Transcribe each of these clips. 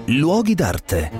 Luoghi d'arte.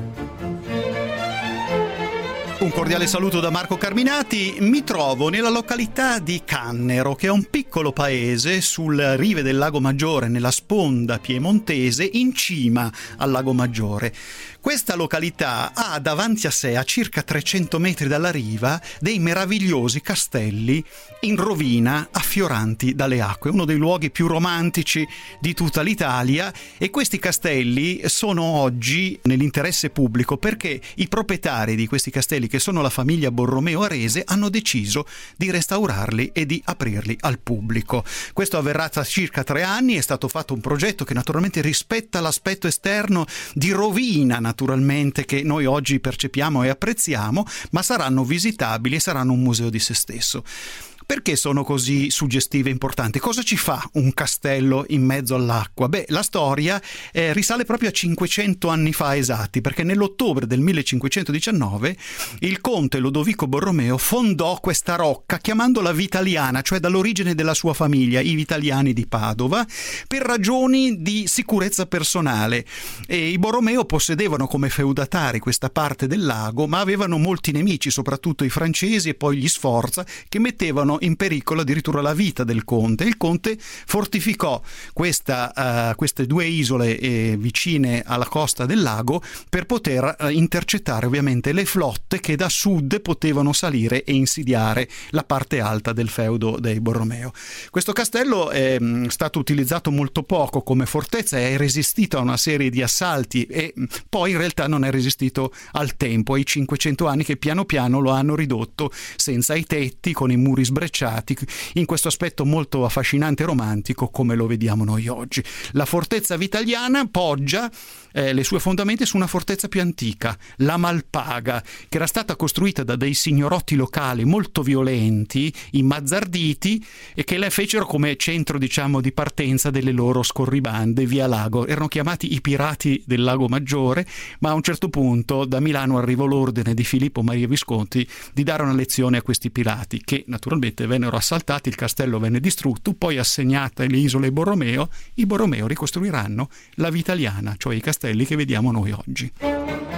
Un cordiale saluto da Marco Carminati. Mi trovo nella località di Cannero, che è un piccolo paese sulle rive del Lago Maggiore, nella sponda piemontese, in cima al Lago Maggiore. Questa località ha davanti a sé, a circa 300 metri dalla riva, dei meravigliosi castelli in rovina affioranti dalle acque, uno dei luoghi più romantici di tutta l'Italia, e questi castelli sono oggi nell'interesse pubblico perché i proprietari di questi castelli, che sono la famiglia Borromeo Arese, hanno deciso di restaurarli e di aprirli al pubblico. Questo avverrà tra circa 3 anni, è stato fatto un progetto che naturalmente rispetta l'aspetto esterno di rovina, naturalmente, che noi oggi percepiamo e apprezziamo, ma saranno visitabili e saranno un museo di se stesso. Perché sono così suggestive e importanti? Cosa ci fa un castello in mezzo all'acqua? Beh, la storia risale proprio a 500 anni fa esatti, perché nell'ottobre del 1519 il conte Lodovico Borromeo fondò questa rocca chiamandola Vitaliana, cioè dall'origine della sua famiglia, i Vitaliani di Padova, per ragioni di sicurezza personale. E i Borromeo possedevano come feudatari questa parte del lago, ma avevano molti nemici, soprattutto i francesi e poi gli Sforza, che mettevano in pericolo addirittura la vita del conte. Il conte fortificò queste 2 isole vicine alla costa del lago per poter intercettare ovviamente le flotte che da sud potevano salire e insidiare la parte alta del feudo dei Borromeo. Questo castello è stato utilizzato molto poco come fortezza, è resistito a una serie di assalti e poi in realtà non è resistito al tempo, ai 500 anni che piano piano lo hanno ridotto senza i tetti, con i muri sbrecciati, in questo aspetto molto affascinante e romantico come lo vediamo noi oggi. La fortezza vitaliana poggia le sue fondamenta su una fortezza più antica, la Malpaga, che era stata costruita da dei signorotti locali molto violenti, i Mazzarditi, e che la fecero come centro, diciamo, di partenza delle loro scorribande via lago. Erano chiamati i pirati del Lago Maggiore, ma a un certo punto da Milano arrivò l'ordine di Filippo Maria Visconti di dare una lezione a questi pirati, che naturalmente vennero assaltati, il castello venne distrutto, poi assegnate le isole Borromeo. I Borromeo ricostruiranno la Vitaliana, cioè i castelli che vediamo noi oggi.